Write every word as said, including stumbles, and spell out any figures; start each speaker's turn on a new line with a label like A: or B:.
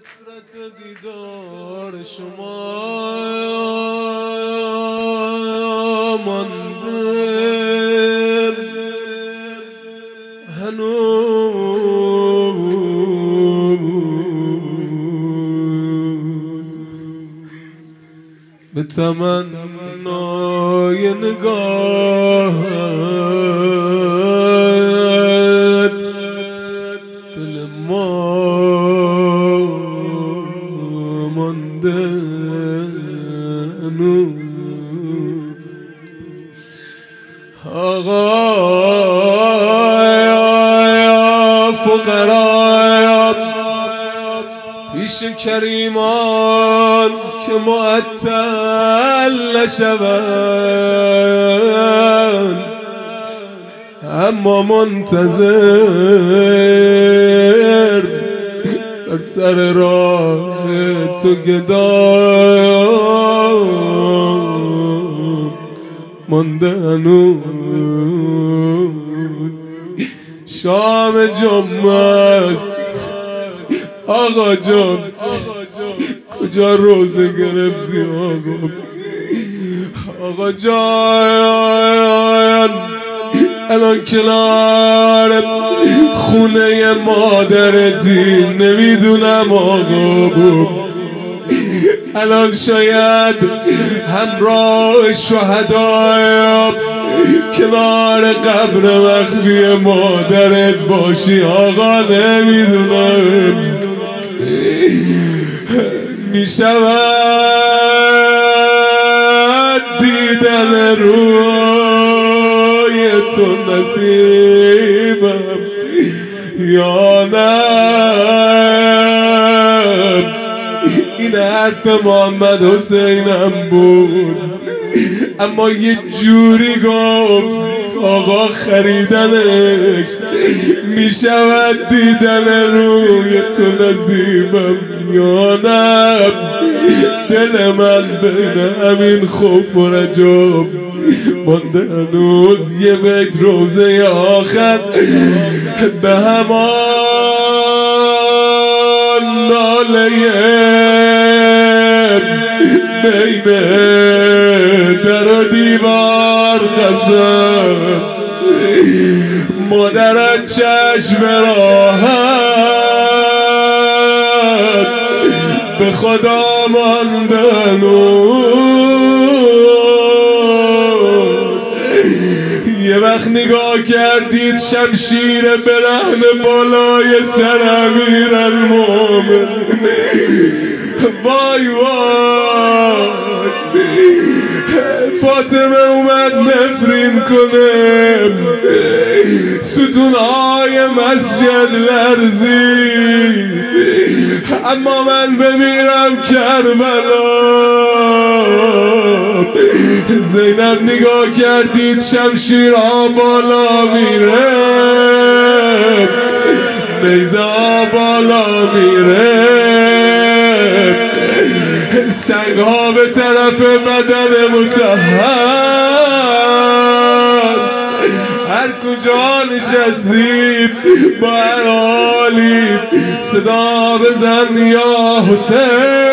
A: حسرت دیدار شما مانده هنوز به تمنای نگاهت دل ما مانده هنوز. آقا فقرا پیش کریمان که معطل نشوند، اما منتظر در سر راه تو گدام مانده هنوز. شام جمعه است آقا جان، کجا روزه گرفتی آقا؟ آقا جان الان کنار خونه مادرتی، نمیدونم آقا بود الان شاید همراه شهدا کنار قبر مخفی مادرت باشی آقا، نمیدونم میشود دیدن روی تو نصیبم یا نه؟ این حرف محمد حسینم بود، اما یه جوری گفت آقا خریدنش میشود دیدن روی تو نصیبم یا نه؟ دل من بین همین خوف و رجاب مانده هنوز. یه بیت روزه آخر به همان ناله بین در و دیوار قسم، مادرت چشم راحت به خدا مانده هنوز. یه وقت نگاه کردید شمشیر برهنه بالای سر امیرالمومنین، وای وای فاطمه اومد نفرین کنه، ستونهای مسجد لرزید، اما من بمیرم کربلا. زینب نگاه کردید شمشیرها بالا میره، نیزه بالا میره، سنگ ها به طرف بدن مطهر. هر کجا نشستید با هر حالی صدا بزن یا حسین.